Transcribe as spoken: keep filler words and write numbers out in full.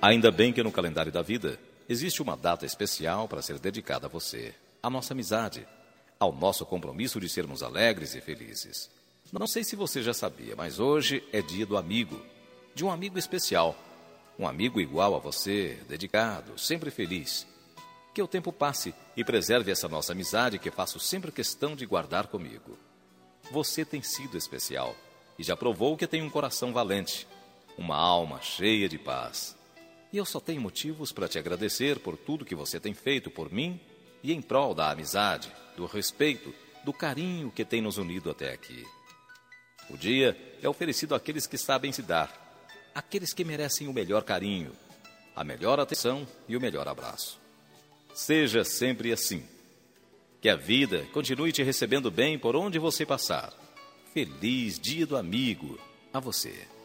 Ainda bem que no calendário da vida existe uma data especial para ser dedicada a você, à nossa amizade, ao nosso compromisso de sermos alegres e felizes. Não sei se você já sabia, mas hoje é dia do amigo, de um amigo especial, um amigo igual a você, dedicado, sempre feliz. Que o tempo passe e preserve essa nossa amizade que faço sempre questão de guardar comigo. Você tem sido especial e já provou que tem um coração valente, uma alma cheia de paz. E eu só tenho motivos para te agradecer por tudo que você tem feito por mim e em prol da amizade, do respeito, do carinho que tem nos unido até aqui. O dia é oferecido àqueles que sabem se dar, àqueles que merecem o melhor carinho, a melhor atenção e o melhor abraço. Seja sempre assim. Que a vida continue te recebendo bem por onde você passar. Feliz Dia do Amigo a você.